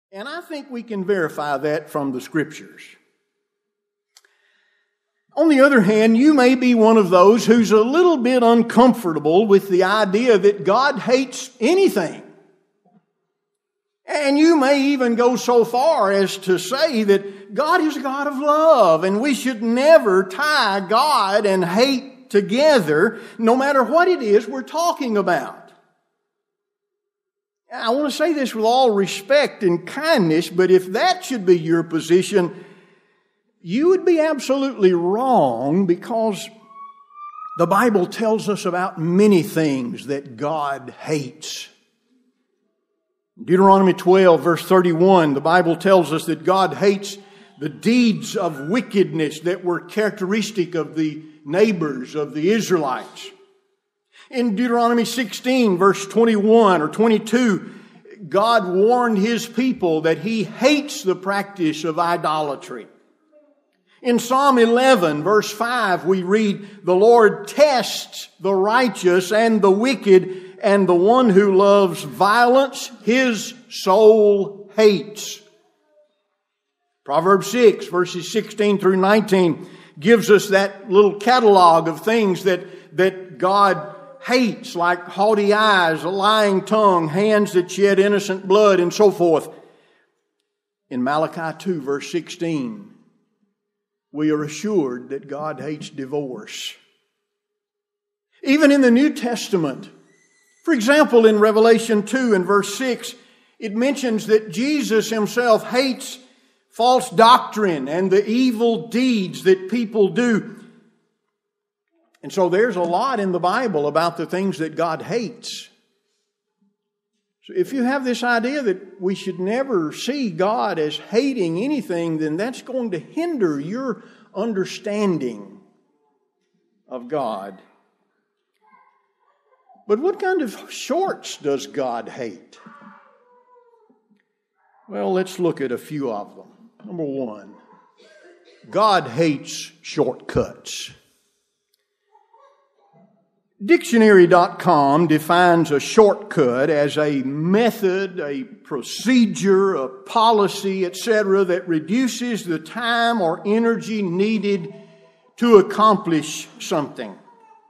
And I think we can verify that from the Scriptures. On the other hand, you may be one of those who's a little bit uncomfortable with the idea that God hates anything. And you may even go so far as to say that God is a God of love, and we should never tie God and hate together, no matter what it is we're talking about. I want to say this with all respect and kindness, but if that should be your position, you would be absolutely wrong, because the Bible tells us about many things that God hates. Deuteronomy 12, verse 31, the Bible tells us that God hates the deeds of wickedness that were characteristic of the neighbors of the Israelites. In Deuteronomy 16, verse 21 or 22, God warned His people that He hates the practice of idolatry. In Psalm 11, verse 5, we read, "The Lord tests the righteous and the wicked, and the one who loves violence, His soul hates." Proverbs 6, verses 16 through 19, gives us that little catalog of things that God hates, like haughty eyes, a lying tongue, hands that shed innocent blood, and so forth. In Malachi 2, verse 16, we are assured that God hates divorce. Even in the New Testament, for example, in Revelation 2 and verse 6, it mentions that Jesus Himself hates false doctrine and the evil deeds that people do. And so there's a lot in the Bible about the things that God hates. So if you have this idea that we should never see God as hating anything, then that's going to hinder your understanding of God. But what kind of shorts does God hate? Well, let's look at a few of them. Number one, God hates shortcuts. Dictionary.com defines a shortcut as a method, a procedure, a policy, etc., that reduces the time or energy needed to accomplish something.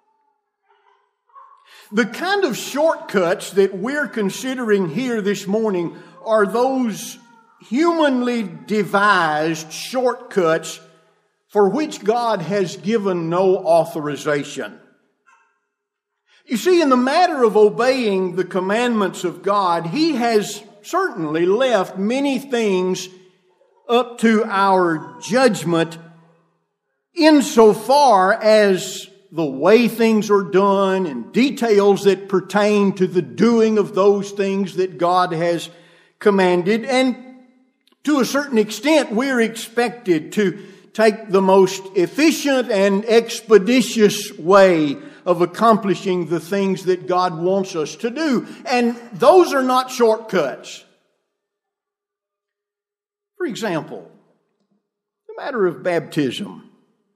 The kind of shortcuts that we're considering here this morning are those humanly devised shortcuts for which God has given no authorization. You see, in the matter of obeying the commandments of God, He has certainly left many things up to our judgment insofar as the way things are done and details that pertain to the doing of those things that God has commanded. And to a certain extent, we're expected to take the most efficient and expeditious way of accomplishing the things that God wants us to do. And those are not shortcuts. For example, the matter of baptism.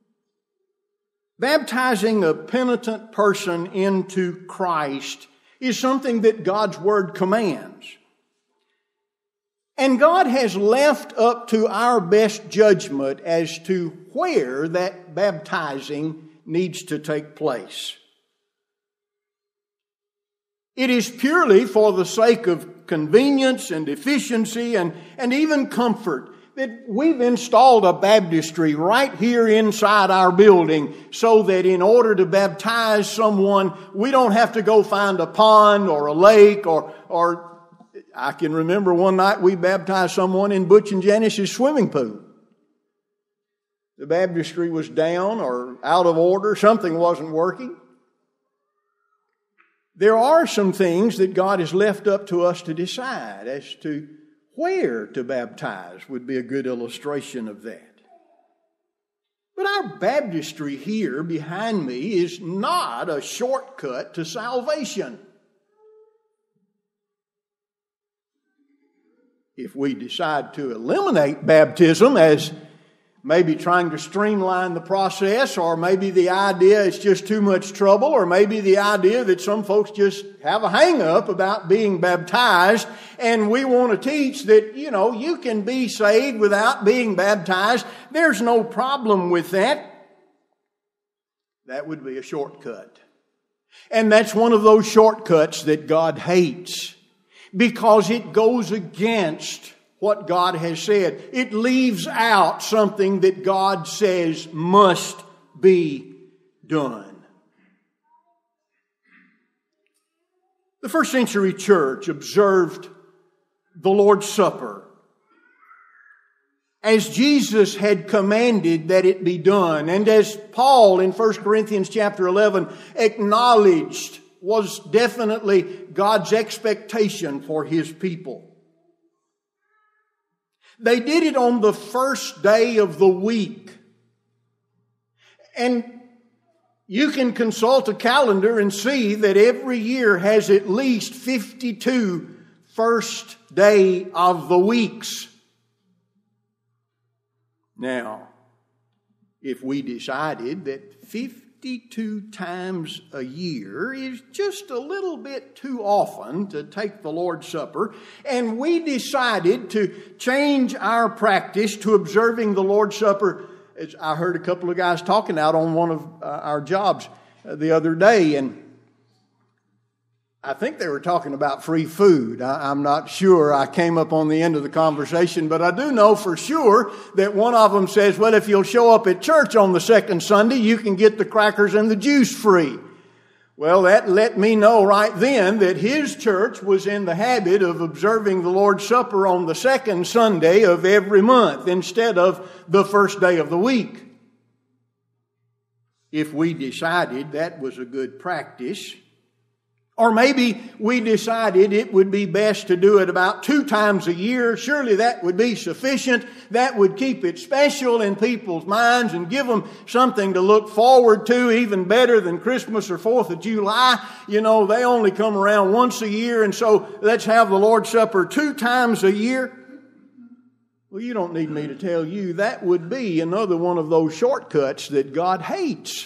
Baptizing a penitent person into Christ is something that God's Word commands. And God has left up to our best judgment as to where that baptizing needs to take place. It is purely for the sake of convenience and efficiency and even comfort that we've installed a baptistry right here inside our building so that in order to baptize someone, we don't have to go find a pond or a lake or I can remember one night we baptized someone in Butch and Janice's swimming pool. The baptistry was down or out of order. Something wasn't working. There are some things that God has left up to us to decide as to where to baptize would be a good illustration of that. But our baptistry here behind me is not a shortcut to salvation. If we decide to eliminate baptism as maybe trying to streamline the process, or maybe the idea is just too much trouble, or maybe the idea that some folks just have a hang-up about being baptized, and we want to teach that, you can be saved without being baptized. There's no problem with that. That would be a shortcut. And that's one of those shortcuts that God hates, because it goes against what God has said. It leaves out something that God says must be done. The first century church observed the Lord's Supper as Jesus had commanded that it be done, and as Paul in 1 Corinthians chapter 11 acknowledged was definitely God's expectation for His people. They did it on the first day of the week. And you can consult a calendar and see that every year has at least 52 first day of the weeks. Now, if we decided that 52 times a year is just a little bit too often to take the Lord's Supper, and we decided to change our practice to observing the Lord's Supper, as I heard a couple of guys talking out on one of our jobs the other day, and I think they were talking about free food. I'm not sure. I came up on the end of the conversation, but I do know for sure that one of them says, well, if you'll show up at church on the second Sunday, you can get the crackers and the juice free. Well, that let me know right then that his church was in the habit of observing the Lord's Supper on the second Sunday of every month instead of the first day of the week. If we decided that was a good practice, or maybe we decided it would be best to do it about 2 times a year. Surely that would be sufficient. That would keep it special in people's minds and give them something to look forward to, even better than Christmas or 4th of July. They only come around once a year, and so let's have the Lord's Supper 2 times a year. Well, you don't need me to tell you that would be another one of those shortcuts that God hates.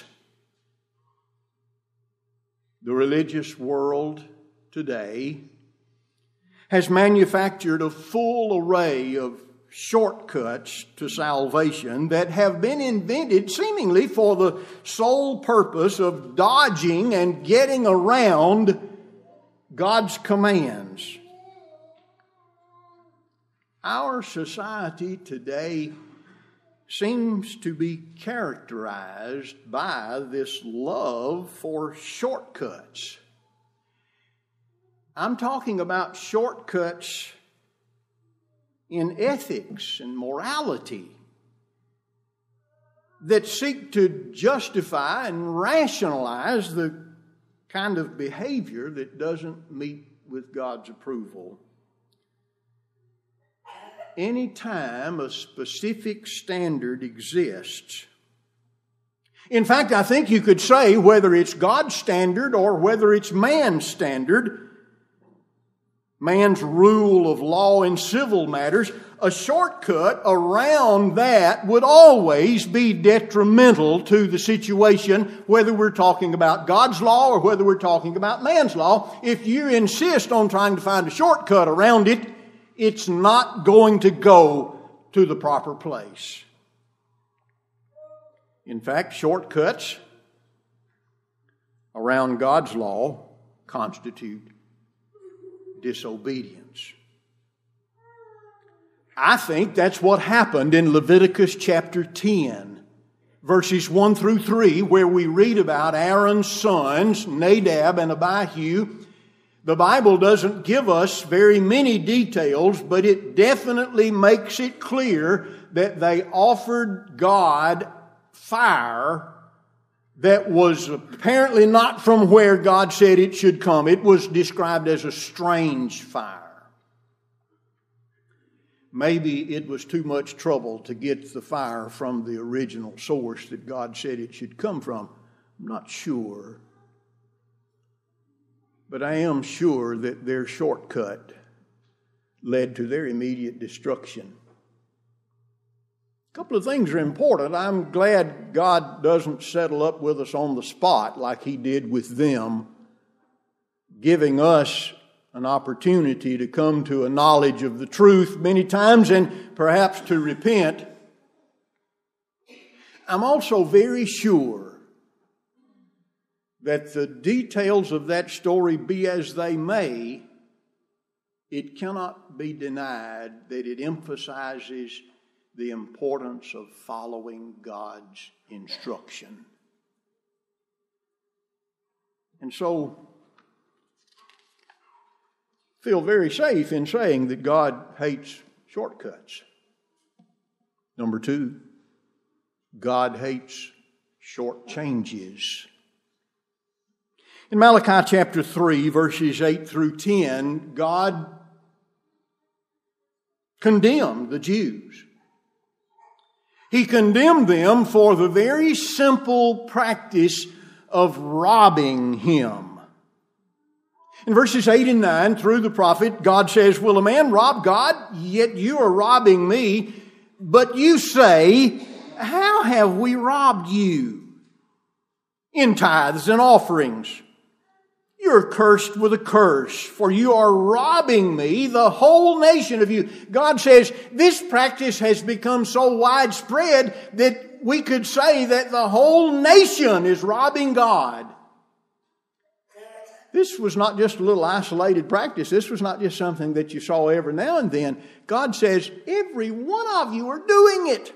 The religious world today has manufactured a full array of shortcuts to salvation that have been invented seemingly for the sole purpose of dodging and getting around God's commands. Our society today seems to be characterized by this love for shortcuts. I'm talking about shortcuts in ethics and morality that seek to justify and rationalize the kind of behavior that doesn't meet with God's approval. Anytime a specific standard exists. In fact, I think you could say whether it's God's standard or whether it's man's standard, man's rule of law in civil matters, a shortcut around that would always be detrimental to the situation, whether we're talking about God's law or whether we're talking about man's law. If you insist on trying to find a shortcut around it, it's not going to go to the proper place. In fact, shortcuts around God's law constitute disobedience. I think that's what happened in Leviticus chapter 10, verses 1 through 3, where we read about Aaron's sons, Nadab and Abihu. The Bible doesn't give us very many details, but it definitely makes it clear that they offered God fire that was apparently not from where God said it should come. It was described as a strange fire. Maybe it was too much trouble to get the fire from the original source that God said it should come from. I'm not sure. But I am sure that their shortcut led to their immediate destruction. couple of things are important. I'm glad God doesn't settle up with us on the spot like He did with them, giving us an opportunity to come to a knowledge of the truth many times and perhaps to repent. I'm also very sure that the details of that story be as they may, it cannot be denied that it emphasizes the importance of following God's instruction. And so, feel very safe in saying that God hates shortcuts. Number 2, God hates short changes. In Malachi chapter 3, verses 8 through 10, God condemned the Jews. He condemned them for the very simple practice of robbing Him. In verses 8 and 9, through the prophet, God says, "Will a man rob God? Yet you are robbing me. But you say, how have we robbed you? In tithes and offerings. You're cursed with a curse, for you are robbing me, the whole nation of you." God says this practice has become so widespread that we could say that the whole nation is robbing God. This was not just a little isolated practice. This was not just something that you saw every now and then. God says, every one of you are doing it.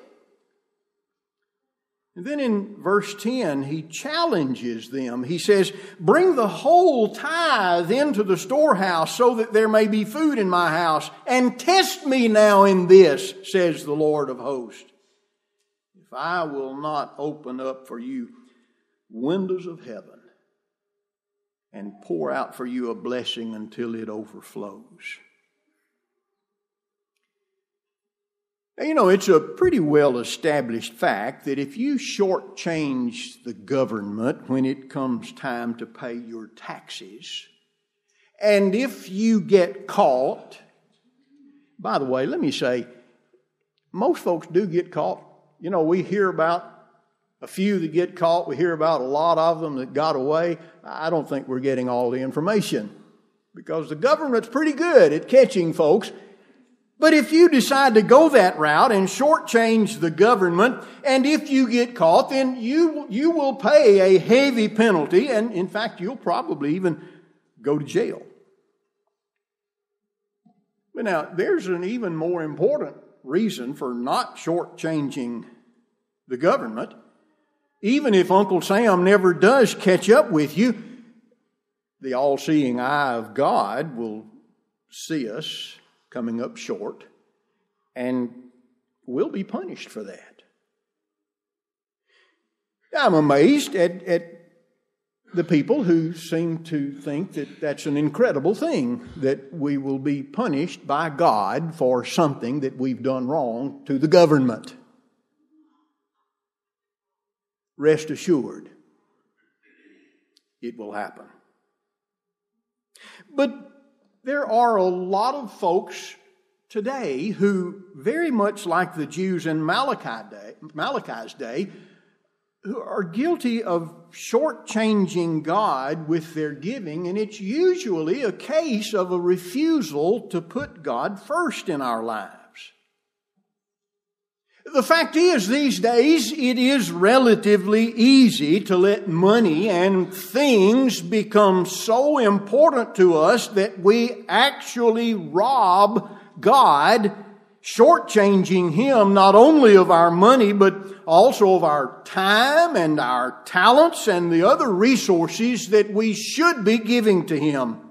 And then in verse 10, He challenges them. He says, "Bring the whole tithe into the storehouse so that there may be food in my house. And test me now in this, says the Lord of hosts, if I will not open up for you windows of heaven and pour out for you a blessing until it overflows." You know, it's a pretty well-established fact that if you shortchange the government when it comes time to pay your taxes, and if you get caught, by the way, let me say, most folks do get caught. You know, we hear about a few that get caught. We hear about a lot of them that got away. I don't think we're getting all the information because the government's pretty good at catching folks. But if you decide to go that route and shortchange the government, and if you get caught, then you will pay a heavy penalty, and in fact, you'll probably even go to jail. But now, there's an even more important reason for not shortchanging the government. Even if Uncle Sam never does catch up with you, the all-seeing eye of God will see us coming up short, and we'll be punished for that. I'm amazed at the people who seem to think that that's an incredible thing, that we will be punished by God for something that we've done wrong to the government. Rest assured, it will happen. But there are a lot of folks today who, very much like the Jews in Malachi's day, who are guilty of shortchanging God with their giving, and it's usually a case of a refusal to put God first in our lives. The fact is, these days, it is relatively easy to let money and things become so important to us that we actually rob God, shortchanging Him not only of our money, but also of our time and our talents and the other resources that we should be giving to Him.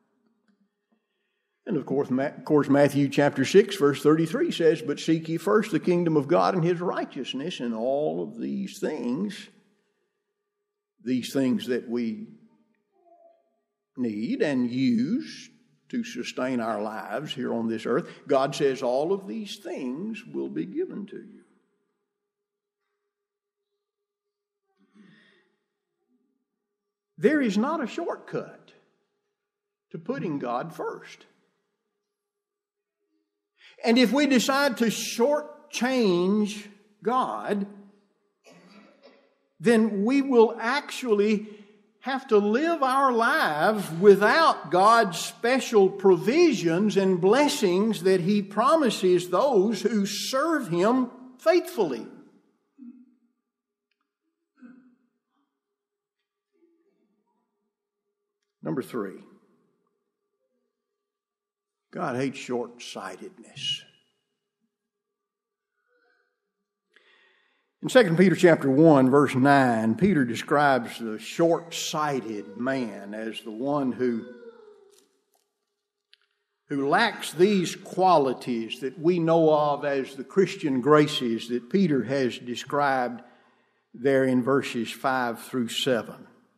And of course, Matthew chapter 6, verse 33 says, "But seek ye first the kingdom of God and His righteousness, and all of these things that we need and use to sustain our lives here on this earth, God says all of these things will be given to you." There is not a shortcut to putting God first. And if we decide to shortchange God, then we will actually have to live our lives without God's special provisions and blessings that He promises those who serve Him faithfully. Number 3, God hates short-sightedness. In 2 Peter chapter 1, verse 9, Peter describes the short-sighted man as the one who lacks these qualities that we know of as the Christian graces that Peter has described there in verses 5 through 7.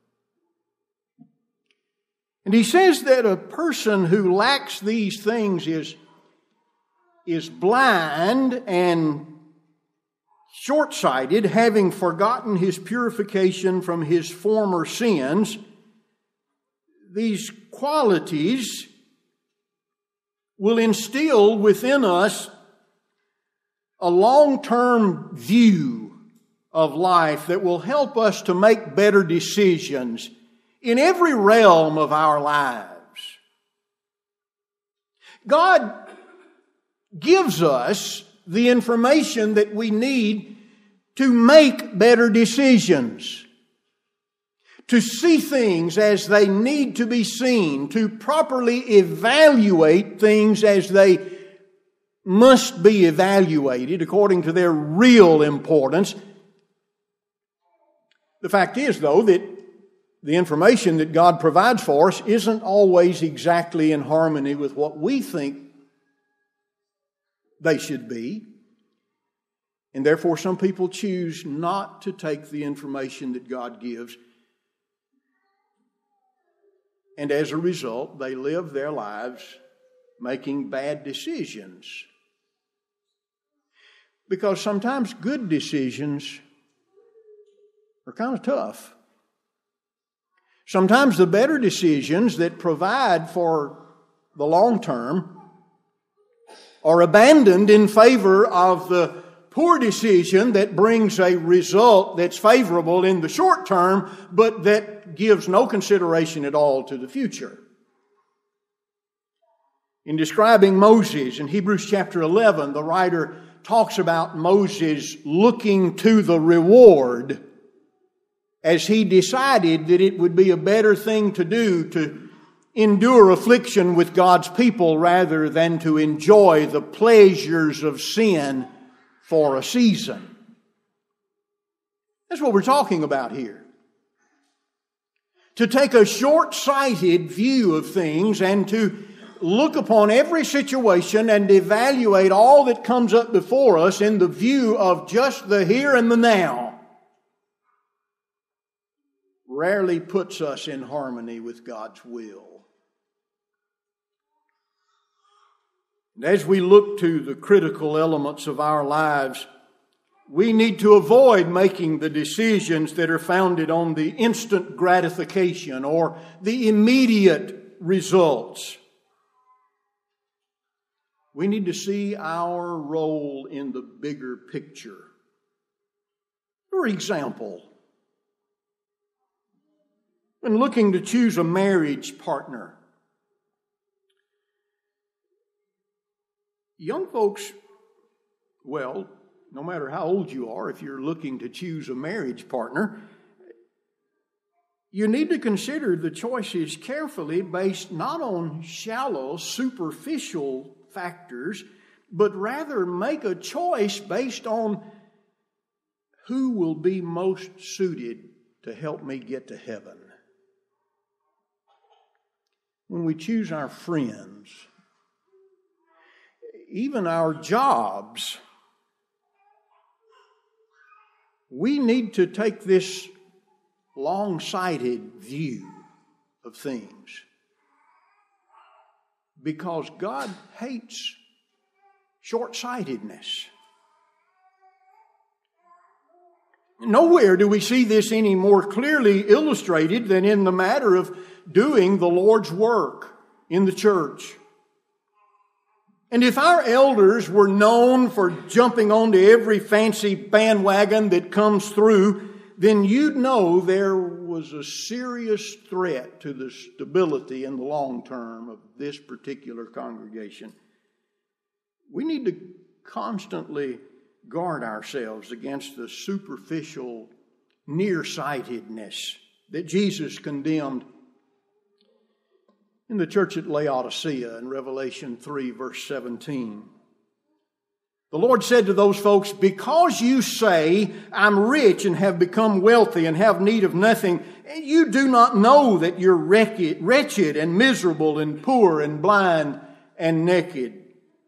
And he says that a person who lacks these things is blind and short-sighted, having forgotten his purification from his former sins. These qualities will instill within us a long-term view of life that will help us to make better decisions in every realm of our lives. God gives us the information that we need to make better decisions, to see things as they need to be seen, to properly evaluate things as they must be evaluated according to their real importance. The fact is, though, that the information that God provides for us isn't always exactly in harmony with what we think they should be. And therefore, some people choose not to take the information that God gives. And as a result, they live their lives making bad decisions. Because sometimes good decisions are kind of tough. Sometimes the better decisions that provide for the long term are abandoned in favor of the poor decision that brings a result that's favorable in the short term, but that gives no consideration at all to the future. In describing Moses in Hebrews chapter 11, the writer talks about Moses looking to the reward as he decided that it would be a better thing to do to endure affliction with God's people rather than to enjoy the pleasures of sin for a season. That's what we're talking about here. To take a short-sighted view of things and to look upon every situation and evaluate all that comes up before us in the view of just the here and the now rarely puts us in harmony with God's will. And as we look to the critical elements of our lives, we need to avoid making the decisions that are founded on the instant gratification or the immediate results. We need to see our role in the bigger picture. For example, when looking to choose a marriage partner, young folks, well, no matter how old you are, if you're looking to choose a marriage partner, you need to consider the choices carefully based not on shallow, superficial factors, but rather make a choice based on who will be most suited to help me get to heaven. When we choose our friends, even our jobs, we need to take this long-sighted view of things because God hates short-sightedness. Nowhere do we see this any more clearly illustrated than in the matter of doing the Lord's work in the church. And if our elders were known for jumping onto every fancy bandwagon that comes through, then you'd know there was a serious threat to the stability in the long term of this particular congregation. We need to constantly guard ourselves against the superficial nearsightedness that Jesus condemned in the church at Laodicea in Revelation 3, verse 17. The Lord said to those folks, "Because you say, 'I'm rich and have become wealthy and have need of nothing,' you do not know that you're wretched and miserable and poor and blind and naked."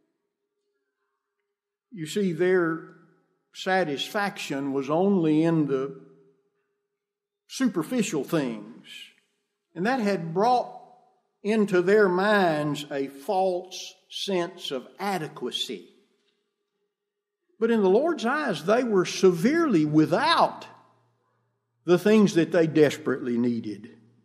You see, their satisfaction was only in the superficial things. And that had brought into their minds a false sense of adequacy. But in the Lord's eyes, they were severely without the things that they desperately needed.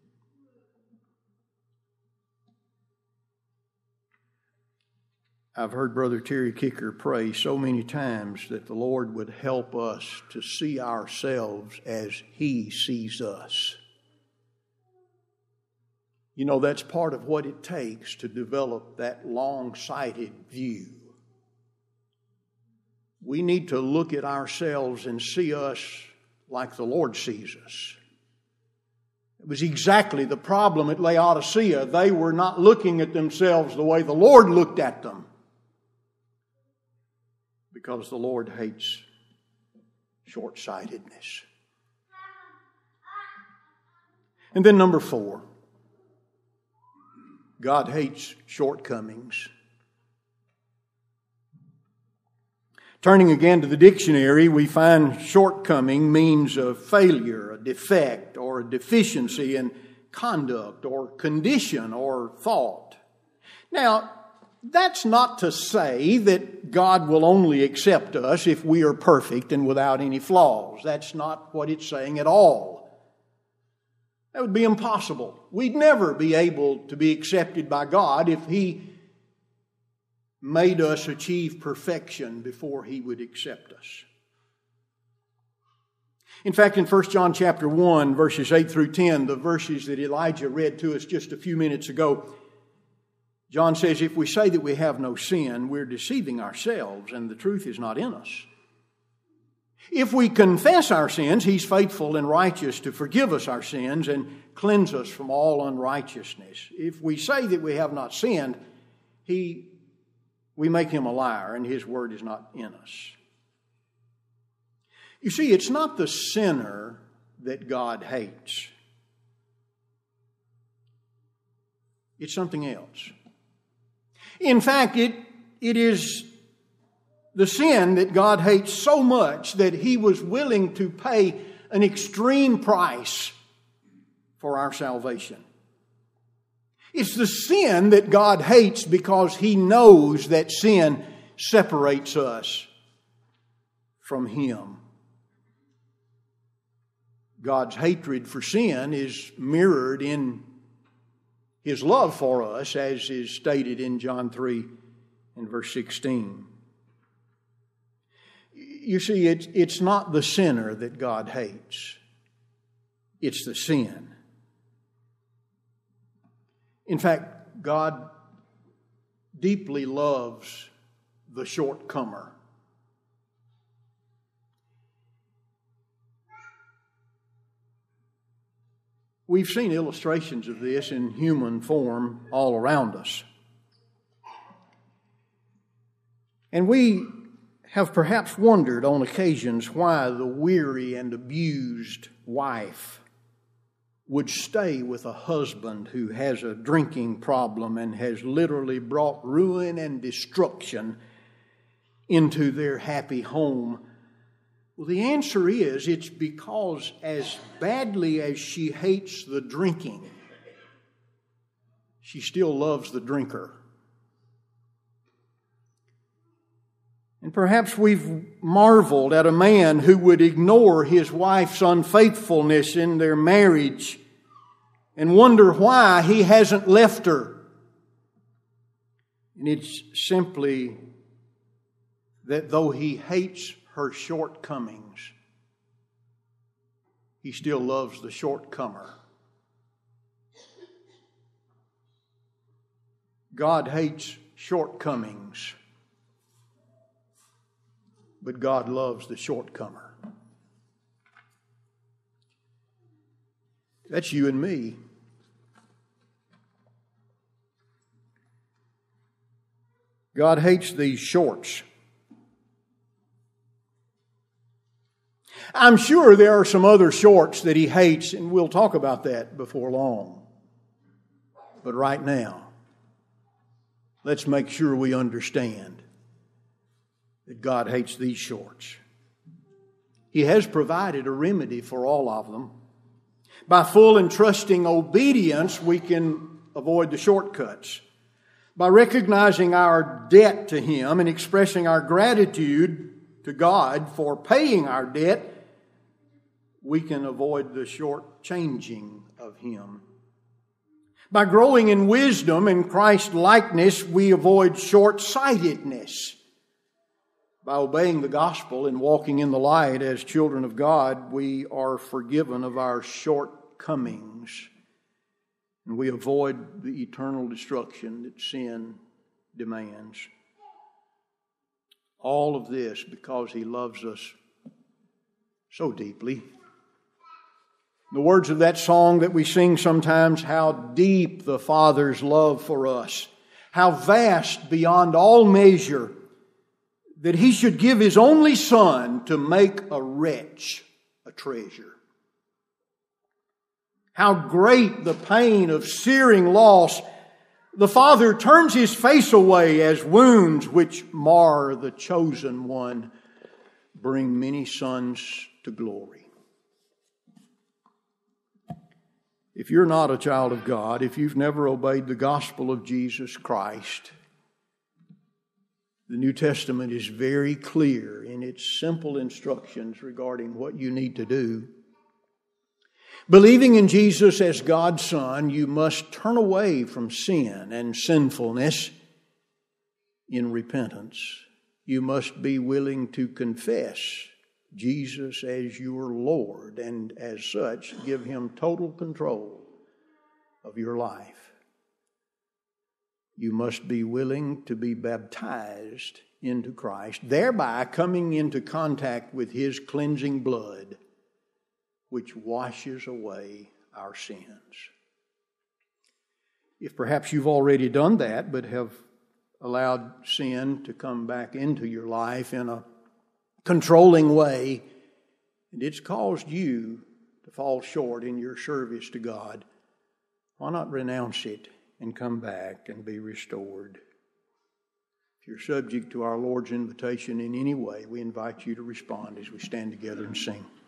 I've heard Brother Terry Kicker pray so many times that the Lord would help us to see ourselves as He sees us. You know, that's part of what it takes to develop that long-sighted view. We need to look at ourselves and see us like the Lord sees us. It was exactly the problem at Laodicea. They were not looking at themselves the way the Lord looked at them, because the Lord hates short-sightedness. And then number 4, God hates shortcomings. Turning again to the dictionary, we find shortcoming means a failure, a defect, or a deficiency in conduct or condition or thought. Now, that's not to say that God will only accept us if we are perfect and without any flaws. That's not what it's saying at all. That would be impossible. We'd never be able to be accepted by God if He made us achieve perfection before He would accept us. In fact, in 1 John chapter 1, verses 8 through 10, the verses that Elijah read to us just a few minutes ago, John says, "If we say that we have no sin, we're deceiving ourselves, and the truth is not in us. If we confess our sins, He's faithful and righteous to forgive us our sins and cleanse us from all unrighteousness. If we say that we have not sinned, we make Him a liar, and His word is not in us." You see, it's not the sinner that God hates. It's something else. In fact, it is the sin that God hates so much that He was willing to pay an extreme price for our salvation. It's the sin that God hates because He knows that sin separates us from Him. God's hatred for sin is mirrored in His love for us, as is stated in John 3 and verse 16. You see, it's not the sinner that God hates. It's the sin. In fact, God deeply loves the shortcomer. We've seen illustrations of this in human form all around us. And we have perhaps wondered on occasions why the weary and abused wife would stay with a husband who has a drinking problem and has literally brought ruin and destruction into their happy home. Well, the answer is it's because as badly as she hates the drinking, she still loves the drinker. And perhaps we've marveled at a man who would ignore his wife's unfaithfulness in their marriage and wonder why he hasn't left her. And it's simply that though He hates her shortcomings, He still loves the shortcomer. God hates shortcomings, but God loves the shortcomer. That's you and me. God hates these shorts. I'm sure there are some other shorts that He hates, and we'll talk about that before long. But right now, let's make sure we understand that God hates these shorts. He has provided a remedy for all of them. By full and trusting obedience, we can avoid the shortcuts. By recognizing our debt to Him and expressing our gratitude to God for paying our debt, we can avoid the shortchanging of Him. By growing in wisdom and Christ-likeness, we avoid short-sightedness. By obeying the gospel and walking in the light as children of God, we are forgiven of our shortcomings. And we avoid the eternal destruction that sin demands. All of this because He loves us so deeply. The words of that song that we sing sometimes, how deep the Father's love for us, how vast beyond all measure, that He should give His only Son to make a wretch a treasure. How great the pain of searing loss. The Father turns His face away as wounds which mar the chosen one bring many sons to glory. If you're not a child of God, if you've never obeyed the gospel of Jesus Christ, the New Testament is very clear in its simple instructions regarding what you need to do. Believing in Jesus as God's Son, you must turn away from sin and sinfulness in repentance. You must be willing to confess Jesus as your Lord, and as such, give Him total control of your life. You must be willing to be baptized into Christ, thereby coming into contact with His cleansing blood, which washes away our sins. If perhaps you've already done that, but have allowed sin to come back into your life in a controlling way, and it's caused you to fall short in your service to God, why not renounce it and come back and be restored? If you're subject to our Lord's invitation in any way, we invite you to respond as we stand together and sing.